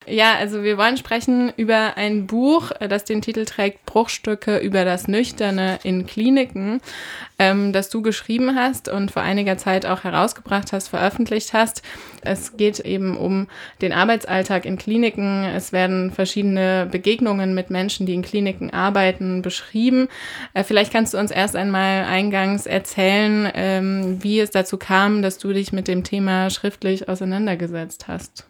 Ja, also wir wollen sprechen über ein Buch, das den Titel trägt Bruchstücke über das Nüchterne in Kliniken, das du geschrieben hast und vor einiger Zeit auch herausgebracht hast, veröffentlicht hast. Es geht eben um den Arbeitsalltag in Kliniken. Es werden verschiedene Begegnungen mit Menschen, die in Kliniken arbeiten, beschrieben. Vielleicht kannst du uns erst einmal eingangs erzählen, wie es dazu kam, dass du dich mit dem Thema schriftlich auseinandergesetzt hast.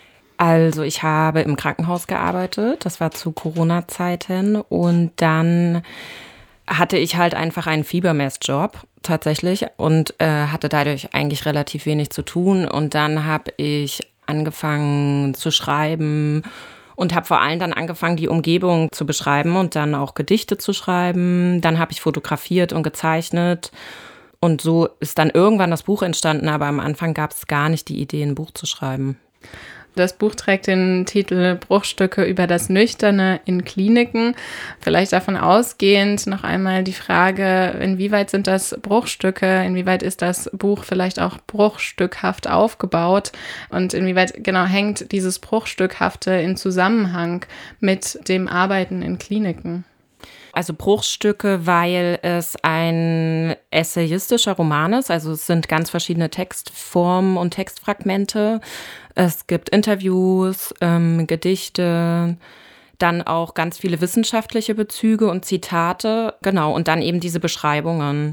Also ich habe im Krankenhaus gearbeitet, das war zu Corona-Zeiten und dann hatte ich halt einfach einen Fiebermessjob tatsächlich und hatte dadurch eigentlich relativ wenig zu tun und dann habe ich angefangen zu schreiben und habe vor allem dann angefangen, die Umgebung zu beschreiben und dann auch Gedichte zu schreiben. Dann habe ich fotografiert und gezeichnet und so ist dann irgendwann das Buch entstanden, aber am Anfang gab es gar nicht die Idee, ein Buch zu schreiben. Das Buch trägt den Titel Bruchstücke über das Nüchterne in Kliniken. Vielleicht davon ausgehend noch einmal die Frage, inwieweit sind das Bruchstücke, inwieweit ist das Buch vielleicht auch bruchstückhaft aufgebaut und inwieweit genau hängt dieses Bruchstückhafte in Zusammenhang mit dem Arbeiten in Kliniken? Also Bruchstücke, weil es ein essayistischer Roman ist. Also es sind ganz verschiedene Textformen und Textfragmente. Es gibt Interviews, Gedichte, dann auch ganz viele wissenschaftliche Bezüge und Zitate. Genau, und dann eben diese Beschreibungen.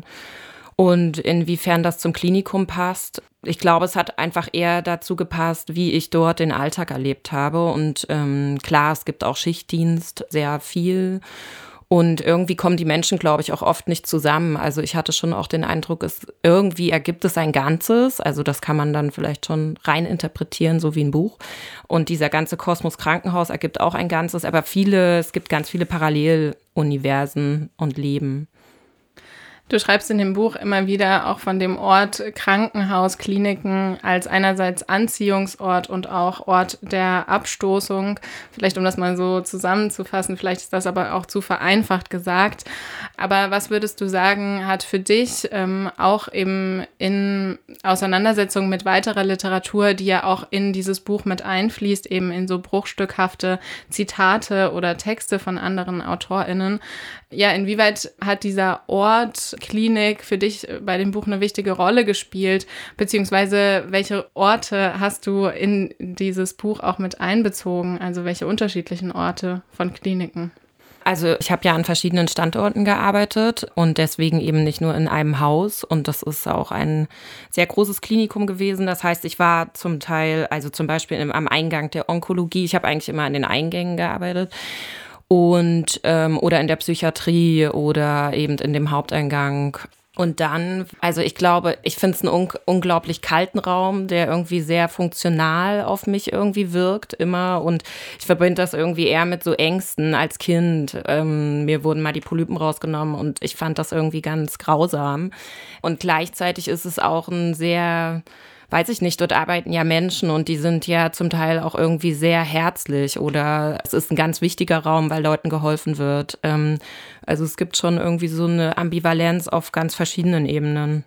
Und inwiefern das zum Klinikum passt, ich glaube, es hat einfach eher dazu gepasst, wie ich dort den Alltag erlebt habe. Und klar, es gibt auch Schichtdienst, sehr viel. Und irgendwie kommen die Menschen, glaube ich, auch oft nicht zusammen. Also ich hatte schon auch den Eindruck, irgendwie ergibt es ein Ganzes. Also das kann man dann vielleicht schon rein interpretieren, so wie ein Buch. Und dieser ganze Kosmos Krankenhaus ergibt auch ein Ganzes. Aber es gibt ganz viele Paralleluniversen und Leben. Du schreibst in dem Buch immer wieder auch von dem Ort Krankenhaus, Kliniken als einerseits Anziehungsort und auch Ort der Abstoßung. Vielleicht, um das mal so zusammenzufassen, vielleicht ist das aber auch zu vereinfacht gesagt. Aber was würdest du sagen, hat für dich auch eben in Auseinandersetzung mit weiterer Literatur, die ja auch in dieses Buch mit einfließt, eben in so bruchstückhafte Zitate oder Texte von anderen AutorInnen, ja, inwieweit hat dieser Ort Klinik für dich bei dem Buch eine wichtige Rolle gespielt? Beziehungsweise welche Orte hast du in dieses Buch auch mit einbezogen? Also welche unterschiedlichen Orte von Kliniken? Also ich habe ja an verschiedenen Standorten gearbeitet und deswegen eben nicht nur in einem Haus. Und das ist auch ein sehr großes Klinikum gewesen. Das heißt, ich war zum Teil, also zum Beispiel am Eingang der Onkologie, ich habe eigentlich immer an den Eingängen gearbeitet. Und oder in der Psychiatrie oder eben in dem Haupteingang. Und dann, also ich glaube, ich finde es einen unglaublich kalten Raum, der irgendwie sehr funktional auf mich irgendwie wirkt immer. Und ich verbinde das irgendwie eher mit so Ängsten als Kind. Mir wurden mal die Polypen rausgenommen und ich fand das irgendwie ganz grausam. Und gleichzeitig ist es auch ein sehr, weiß ich nicht, dort arbeiten ja Menschen und die sind ja zum Teil auch irgendwie sehr herzlich oder es ist ein ganz wichtiger Raum, weil Leuten geholfen wird. Also es gibt schon irgendwie so eine Ambivalenz auf ganz verschiedenen Ebenen.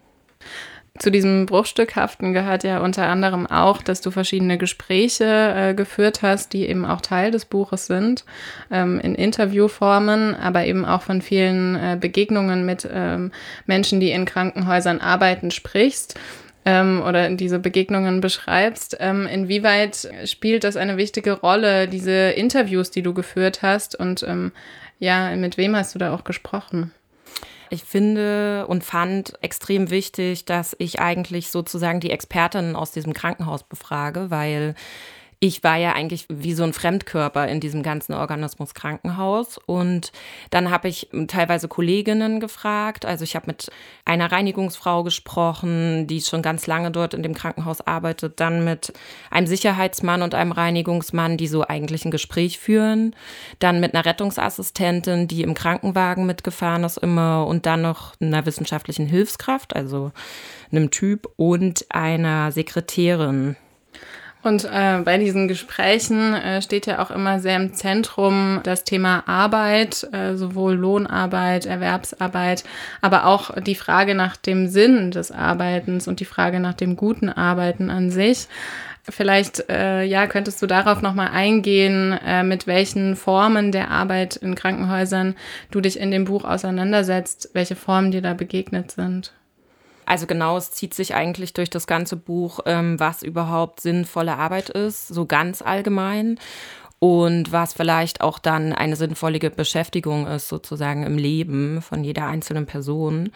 Zu diesem Bruchstückhaften gehört ja unter anderem auch, dass du verschiedene Gespräche geführt hast, die eben auch Teil des Buches sind, in Interviewformen, aber eben auch von vielen Begegnungen mit Menschen, die in Krankenhäusern arbeiten, sprichst. Oder diese Begegnungen beschreibst. Inwieweit spielt das eine wichtige Rolle, diese Interviews, die du geführt hast? Und ja, mit wem hast du da auch gesprochen? Ich finde und fand extrem wichtig, dass ich eigentlich sozusagen die Expertinnen aus diesem Krankenhaus befrage, weil ich war ja eigentlich wie so ein Fremdkörper in diesem ganzen Organismus Krankenhaus. Und dann habe ich teilweise Kolleginnen gefragt. Also ich habe mit einer Reinigungsfrau gesprochen, die schon ganz lange dort in dem Krankenhaus arbeitet. Dann mit einem Sicherheitsmann und einem Reinigungsmann, die so eigentlich ein Gespräch führen. Dann mit einer Rettungsassistentin, die im Krankenwagen mitgefahren ist immer. Und dann noch einer wissenschaftlichen Hilfskraft, also einem Typ und einer Sekretärin. Und bei diesen Gesprächen steht ja auch immer sehr im Zentrum das Thema Arbeit, sowohl Lohnarbeit, Erwerbsarbeit, aber auch die Frage nach dem Sinn des Arbeitens und die Frage nach dem guten Arbeiten an sich. Vielleicht könntest du darauf nochmal eingehen, mit welchen Formen der Arbeit in Krankenhäusern du dich in dem Buch auseinandersetzt, welche Formen dir da begegnet sind. Also genau, es zieht sich eigentlich durch das ganze Buch, was überhaupt sinnvolle Arbeit ist, so ganz allgemein. Und was vielleicht auch dann eine sinnvolle Beschäftigung ist, sozusagen im Leben von jeder einzelnen Person.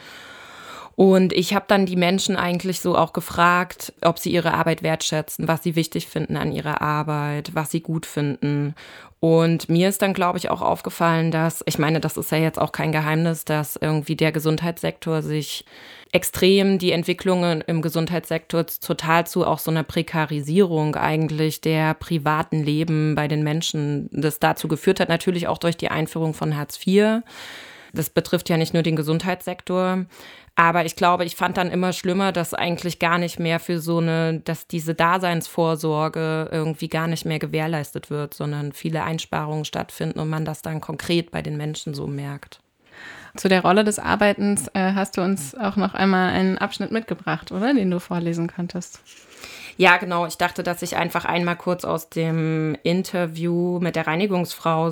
Und ich habe dann die Menschen eigentlich so auch gefragt, ob sie ihre Arbeit wertschätzen, was sie wichtig finden an ihrer Arbeit, was sie gut finden. Und mir ist dann, glaube ich, auch aufgefallen, dass, ich meine, das ist ja jetzt auch kein Geheimnis, dass irgendwie der Gesundheitssektor sich extrem die Entwicklungen im Gesundheitssektor total zu auch so einer Prekarisierung eigentlich der privaten Leben bei den Menschen, das dazu geführt hat, natürlich auch durch die Einführung von Hartz IV. Das betrifft ja nicht nur den Gesundheitssektor. Aber ich glaube, ich fand dann immer schlimmer, dass eigentlich gar nicht mehr dass diese Daseinsvorsorge irgendwie gar nicht mehr gewährleistet wird, sondern viele Einsparungen stattfinden und man das dann konkret bei den Menschen so merkt. Zu der Rolle des Arbeitens hast du uns auch noch einmal einen Abschnitt mitgebracht, oder? Den du vorlesen könntest. Ja, genau. Ich dachte, dass ich einfach einmal kurz aus dem Interview mit der Reinigungsfrau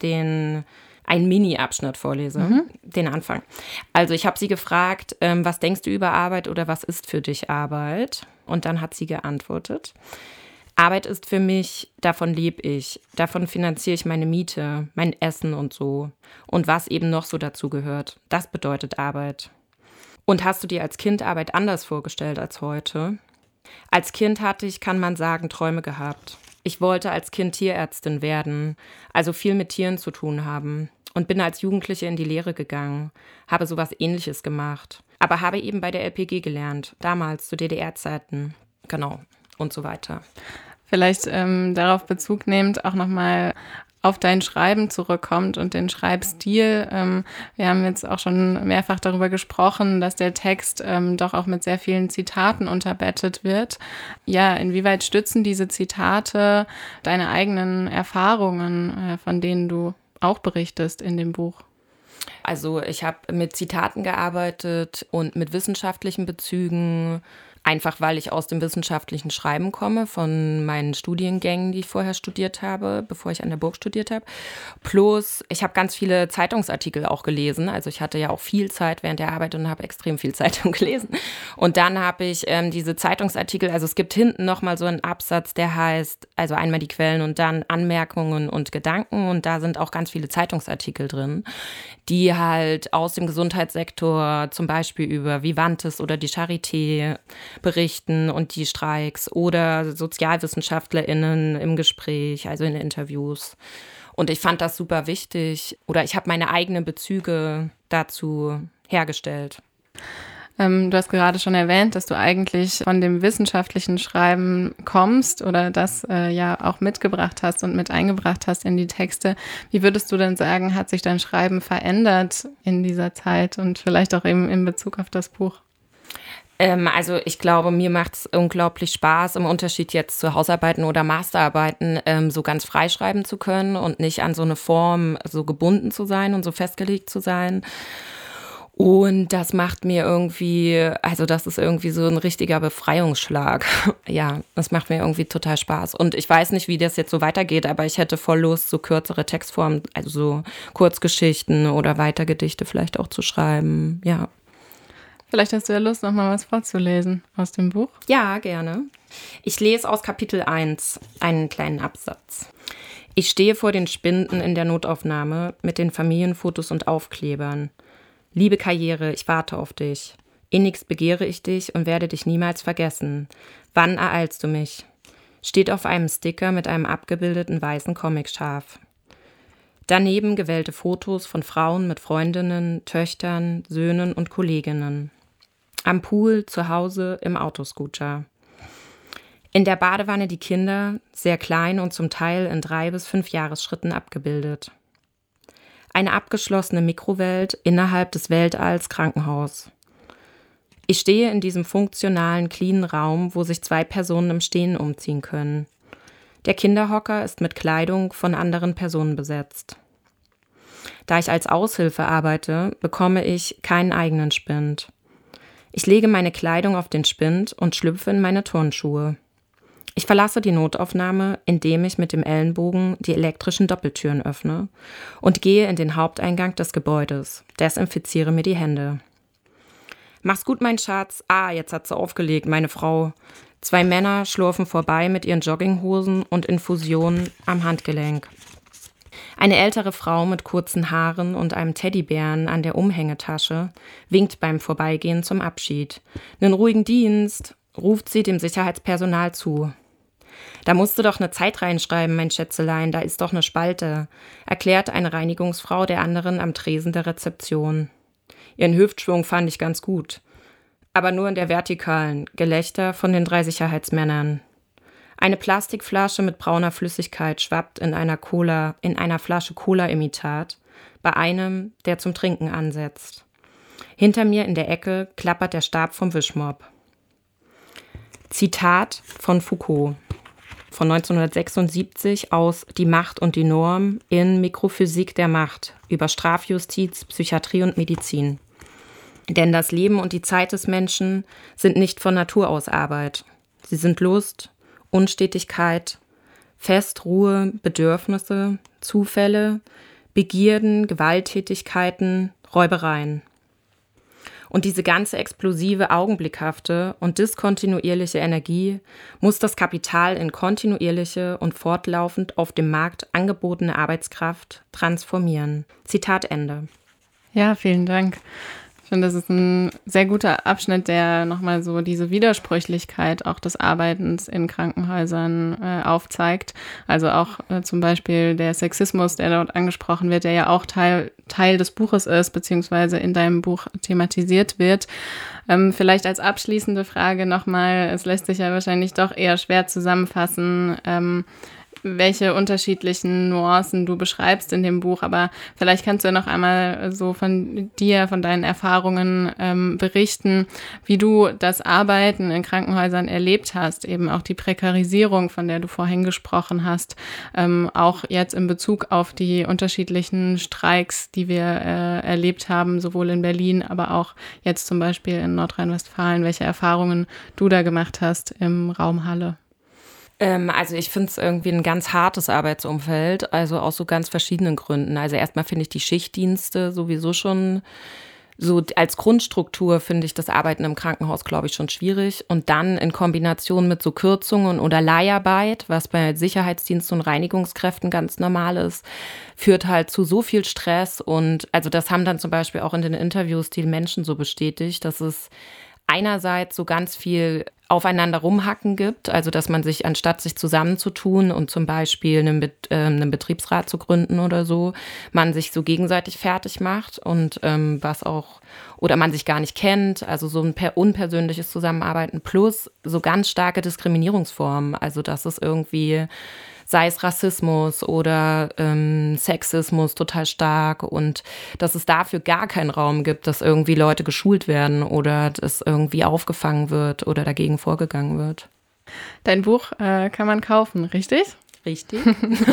einen Mini-Abschnitt vorlese, den Anfang. Also ich habe sie gefragt, was denkst du über Arbeit oder was ist für dich Arbeit? Und dann hat sie geantwortet, Arbeit ist für mich, davon lebe ich, davon finanziere ich meine Miete, mein Essen und so. Und was eben noch so dazu gehört, das bedeutet Arbeit. Und hast du dir als Kind Arbeit anders vorgestellt als heute? Als Kind hatte ich, kann man sagen, Träume gehabt. Ich wollte als Kind Tierärztin werden, also viel mit Tieren zu tun haben. Und bin als Jugendliche in die Lehre gegangen, habe sowas Ähnliches gemacht. Aber habe eben bei der LPG gelernt, damals zu DDR-Zeiten. Genau, und so weiter. Vielleicht darauf Bezug nehmend auch nochmal auf dein Schreiben zurückkommt und den Schreibstil. Wir haben jetzt auch schon mehrfach darüber gesprochen, dass der Text doch auch mit sehr vielen Zitaten unterbettet wird. Ja, inwieweit stützen diese Zitate deine eigenen Erfahrungen, von denen du auch berichtest in dem Buch? Also ich habe mit Zitaten gearbeitet und mit wissenschaftlichen Bezügen, einfach weil ich aus dem wissenschaftlichen Schreiben komme, von meinen Studiengängen, die ich vorher studiert habe, bevor ich an der Burg studiert habe. Plus, ich habe ganz viele Zeitungsartikel auch gelesen. Also ich hatte ja auch viel Zeit während der Arbeit und habe extrem viel Zeitung gelesen. Und dann habe ich diese Zeitungsartikel, also es gibt hinten nochmal so einen Absatz, der heißt, also einmal die Quellen und dann Anmerkungen und Gedanken. Und da sind auch ganz viele Zeitungsartikel drin, die halt aus dem Gesundheitssektor, zum Beispiel über Vivantes oder die Charité, berichten und die Streiks oder SozialwissenschaftlerInnen im Gespräch, also in Interviews. Und ich fand das super wichtig oder ich habe meine eigenen Bezüge dazu hergestellt. Du hast gerade schon erwähnt, dass du eigentlich von dem wissenschaftlichen Schreiben kommst oder das ja auch mitgebracht hast und mit eingebracht hast in die Texte. Wie würdest du denn sagen, hat sich dein Schreiben verändert in dieser Zeit und vielleicht auch eben in Bezug auf das Buch? Also ich glaube, mir macht es unglaublich Spaß, im Unterschied jetzt zu Hausarbeiten oder Masterarbeiten, so ganz frei schreiben zu können und nicht an so eine Form so gebunden zu sein und so festgelegt zu sein. Und das macht mir irgendwie, also das ist irgendwie so ein richtiger Befreiungsschlag. Ja, das macht mir irgendwie total Spaß. Und ich weiß nicht, wie das jetzt so weitergeht, aber ich hätte voll Lust, so kürzere Textformen, also so Kurzgeschichten oder Weitergedichte vielleicht auch zu schreiben, ja. Vielleicht hast du ja Lust, noch mal was vorzulesen aus dem Buch. Ja, gerne. Ich lese aus Kapitel 1 einen kleinen Absatz. Ich stehe vor den Spinden in der Notaufnahme mit den Familienfotos und Aufklebern. Liebe Karriere, ich warte auf dich. Innigst begehre ich dich und werde dich niemals vergessen. Wann ereilst du mich? Steht auf einem Sticker mit einem abgebildeten weißen Comicschaf. Daneben gewählte Fotos von Frauen mit Freundinnen, Töchtern, Söhnen und Kolleginnen. Am Pool, zu Hause, im Autoscooter. In der Badewanne die Kinder, sehr klein und zum Teil in 3 bis 5 Jahresschritten abgebildet. Eine abgeschlossene Mikrowelt innerhalb des Weltalls Krankenhaus. Ich stehe in diesem funktionalen, cleanen Raum, wo sich 2 Personen im Stehen umziehen können. Der Kinderhocker ist mit Kleidung von anderen Personen besetzt. Da ich als Aushilfe arbeite, bekomme ich keinen eigenen Spind. Ich lege meine Kleidung auf den Spind und schlüpfe in meine Turnschuhe. Ich verlasse die Notaufnahme, indem ich mit dem Ellenbogen die elektrischen Doppeltüren öffne und gehe in den Haupteingang des Gebäudes, desinfiziere mir die Hände. »Mach's gut, mein Schatz. Jetzt hat sie aufgelegt, meine Frau.« 2 Männer schlurfen vorbei mit ihren Jogginghosen und Infusionen am Handgelenk. Eine ältere Frau mit kurzen Haaren und einem Teddybären an der Umhängetasche winkt beim Vorbeigehen zum Abschied. »'Nen ruhigen Dienst«, ruft sie dem Sicherheitspersonal zu. »Da musst du doch eine Zeit reinschreiben, mein Schätzelein, da ist doch eine Spalte«, erklärt eine Reinigungsfrau der anderen am Tresen der Rezeption. Ihren Hüftschwung fand ich ganz gut. Aber nur in der vertikalen, Gelächter von den 3 Sicherheitsmännern. Eine Plastikflasche mit brauner Flüssigkeit schwappt in einer Flasche Cola-Imitat, bei einem, der zum Trinken ansetzt. Hinter mir in der Ecke klappert der Stab vom Wischmopp. Zitat von Foucault von 1976 aus Die Macht und die Norm in Mikrophysik der Macht über Strafjustiz, Psychiatrie und Medizin. Denn das Leben und die Zeit des Menschen sind nicht von Natur aus Arbeit. Sie sind Lust, Unstetigkeit, Fest, Ruhe, Bedürfnisse, Zufälle, Begierden, Gewalttätigkeiten, Räubereien. Und diese ganze explosive, augenblickhafte und diskontinuierliche Energie muss das Kapital in kontinuierliche und fortlaufend auf dem Markt angebotene Arbeitskraft transformieren. Zitat Ende. Ja, vielen Dank. Ich finde, das ist ein sehr guter Abschnitt, der nochmal so diese Widersprüchlichkeit auch des Arbeitens in Krankenhäusern aufzeigt. Also auch zum Beispiel der Sexismus, der dort angesprochen wird, der ja auch Teil des Buches ist, beziehungsweise in deinem Buch thematisiert wird. Vielleicht als abschließende Frage nochmal, es lässt sich ja wahrscheinlich doch eher schwer zusammenfassen, welche unterschiedlichen Nuancen du beschreibst in dem Buch, aber vielleicht kannst du ja noch einmal so von dir, von deinen Erfahrungen berichten, wie du das Arbeiten in Krankenhäusern erlebt hast, eben auch die Prekarisierung, von der du vorhin gesprochen hast, auch jetzt in Bezug auf die unterschiedlichen Streiks, die wir erlebt haben, sowohl in Berlin, aber auch jetzt zum Beispiel in Nordrhein-Westfalen, welche Erfahrungen du da gemacht hast im Raum Halle. Also ich finde es irgendwie ein ganz hartes Arbeitsumfeld, also aus so ganz verschiedenen Gründen. Also erstmal finde ich die Schichtdienste sowieso schon so als Grundstruktur finde ich das Arbeiten im Krankenhaus, glaube ich, schon schwierig. Und dann in Kombination mit so Kürzungen oder Leiharbeit, was bei Sicherheitsdiensten und Reinigungskräften ganz normal ist, führt halt zu so viel Stress. Und also das haben dann zum Beispiel auch in den Interviews die Menschen so bestätigt, dass es einerseits so ganz viel aufeinander rumhacken gibt, also dass man sich, anstatt sich zusammenzutun und zum Beispiel einen Betriebsrat zu gründen oder so, man sich so gegenseitig fertig macht und was auch, oder man sich gar nicht kennt, also so ein unpersönliches Zusammenarbeiten plus so ganz starke Diskriminierungsformen, also dass es irgendwie, sei es Rassismus oder Sexismus total stark und dass es dafür gar keinen Raum gibt, dass irgendwie Leute geschult werden oder dass irgendwie aufgefangen wird oder dagegen vorgegangen wird. Dein Buch kann man kaufen, richtig? Richtig.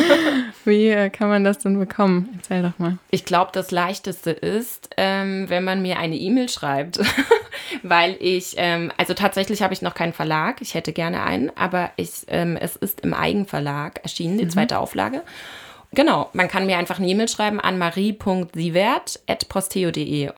Wie kann man das denn bekommen? Erzähl doch mal. Ich glaube, das Leichteste ist, wenn man mir eine E-Mail schreibt, weil also tatsächlich habe ich noch keinen Verlag, ich hätte gerne einen, aber es ist im Eigenverlag erschienen, die 2. Auflage. Genau, man kann mir einfach eine E-Mail schreiben an marie.sievert@posteo.de